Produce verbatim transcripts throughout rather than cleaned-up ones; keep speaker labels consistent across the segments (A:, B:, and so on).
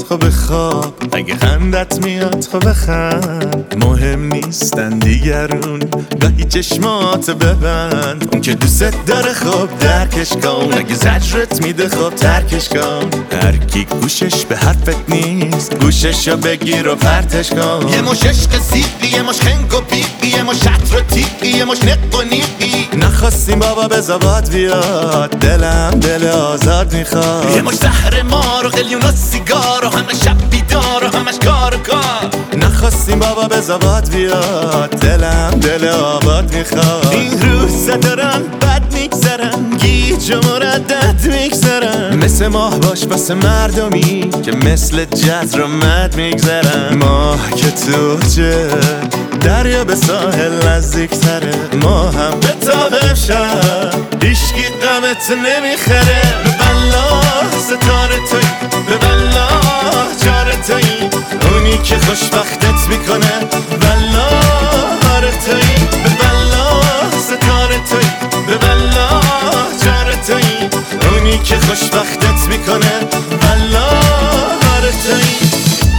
A: خب بخواب، اگه خندت میاد خب بخند. مهم نیستن دیگرون، گاهی چشمات ببند. اون که دوست داره خب درکش کن، اگه زجرت میده خب ترکش کن. هر کی گوشش به حرفت نیست، گوششو بگیر و پرتش کن.
B: یه مش عشق زیقی، یه مش خنگ و بیقی، یه مش شطر و تیقی، یه مش نق و نیقی.
A: نخواستیم بابا بزابات بیاد، دلم دل آزاد میخواد.
B: یه مش زهر مار و قلیون و سیگار و همه شب بیدار و همش کار و کار.
A: نخواستیم بابا بزابات بیاد، دلم دل آباد میخواد. این روزا دارن بد میگذرن، گیج و مردد میگذرن. مثل ماه باش واسه مردمی که مثل جزر و مد میگذرن. ماه که تو چه دریا به ساحل نزدیک تره، ما هم به تابه شد هیشگی غمت نمیخره. به والله ستاره توی، به والله جاره توی، اونی که خوشبختت میکنه. والله آره توی، به والله ستاره توی، به والله جاره توی، اونی که خوشبختت میکنه. والله آره توی.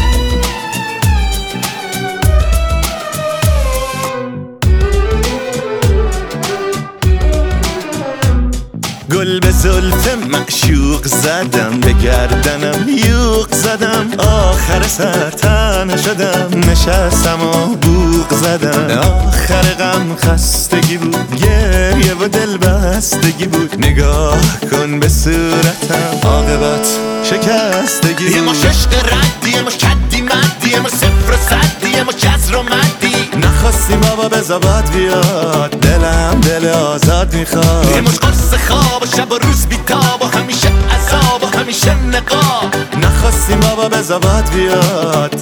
A: گل به زلف معشوق زدم، به گردنم یوق زدم. آخر سر تنه شدم، نشستم و بوق زدم. آخر غم خستگی بود، گریه و دل بستگی بود. نگاه کن به صورتم، عاقبت شکستگی بود.
B: یه مش عشق ردی، یه مش کدی مدی، یه مش صفر و صدی، یه مش جزر و مدی.
A: نخواستیم بابا بزابات بیاد، دلم دل آزاد میخواد.
B: یه مش قرص خواب و شب و روز بیتاب و همیشه عذاب و همیشه نقاب.
A: نخواستیم بابا بزابات بیاد.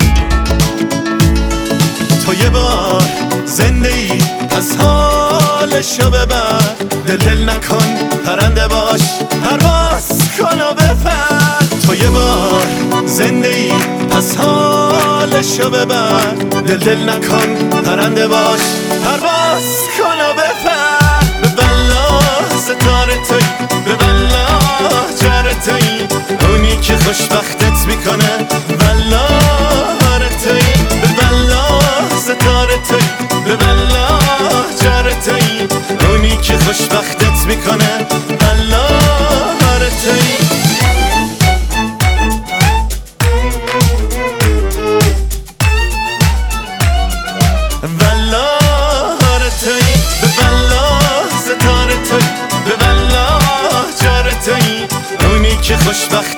A: تو یه بار زنده ای، از حالشو ببر. دل دل نکن پرنده باش، پرواز کن و بپر. تو یه بار زنده ای، از حالشو ببر. دل دل نکن پرنده باش، پرواز کن و بپر. به والله ستاره توی، به والله جاره توی، اونی که خوشبختت میکنه. والله آره توی، به والله ستاره توی، به والله جاره توی، اونی که خوشبختت میکنه. والله آره توی. والله آره توی، به والله ستاره توی، به والله جاره توی، اونی که خوشبخت